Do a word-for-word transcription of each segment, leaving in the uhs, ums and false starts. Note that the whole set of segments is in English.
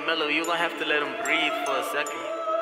Mello, you gon' have to let him breathe for a second.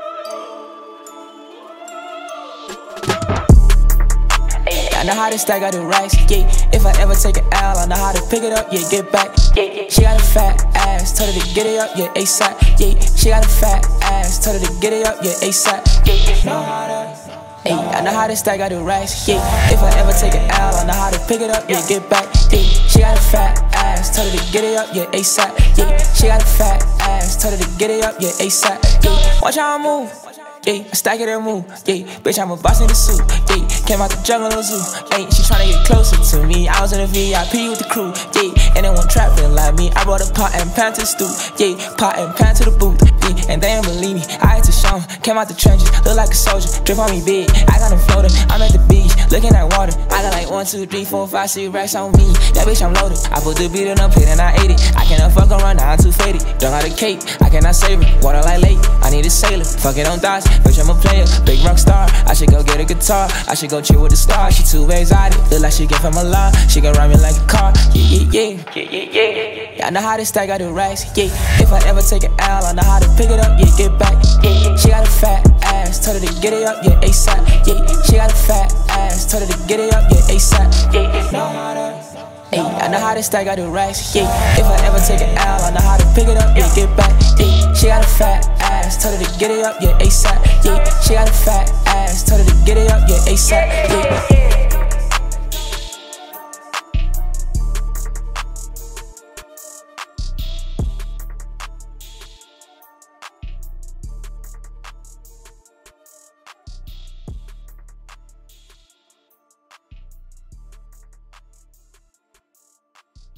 I know how to stack, I do racks, yeah. If I ever take an L, I know how to pick it up, yeah, get back, yeah, yeah. She got a fat ass, told her to get it up, yeah, ASAP, yeah. She got a fat ass, told her to get it up, yeah, ASAP, yeah, yeah. Know how to, ay, I know how to stack, I do racks, yeah. If I ever take an L, I know how to pick it up, yeah, get back, yeah. She got a fat ass, told her to get it up, yeah, ASAP, yeah. She got a fat ass, told her to get it up, yeah, ASAP, yeah. Watch how I move. Yeah, I stack it and move, yeah. Bitch, I'm a boss in the suit, yeah. Came out the jungle of zoo, yeah. She tryna get closer to me. I was in the V I P with the crew, yeah. And they want trapping like me. I brought a pot and pan to the stoop, yeah. Pot and pan to the booth, yeah. And they didn't believe me. I had to show 'em. Came out the trenches, look like a soldier. Drip on me big, I got them floating. I'm at the beach, looking at water. I got like one, two, three, four, five, six racks on me. That bitch, I'm loaded. I put the beat in a plate and I ate it. I cannot fuck around, now I'm too faded. Don't got a cake, I cannot save it. Water like lake, I need a sailor. Fuck it on thighs. Bitch, I'm a player, big rock star. I should go get a guitar. I should go chill with the stars. She too exotic, look like she get from a lot. She gon' ride me like a car. Yeah, yeah, yeah, yeah, yeah, yeah. Yeah, I know how to stack, I do racks. Yeah, if I ever take an L, I know how to pick it up. Yeah, get back. Yeah, she got a fat ass, told her to get it up. Yeah, ASAP. Yeah, she got a fat ass, told her to get it up. Yeah, ASAP. Yeah, yeah. Know how to. Ay, I know how to stack, I do racks, yeah. If I ever take an L, I know how to pick it up, yeah, get back, yeah. She got a fat ass, told her to get it up, yeah, ASAP, yeah. She got a fat ass, told her to get it up, yeah, ASAP, yeah.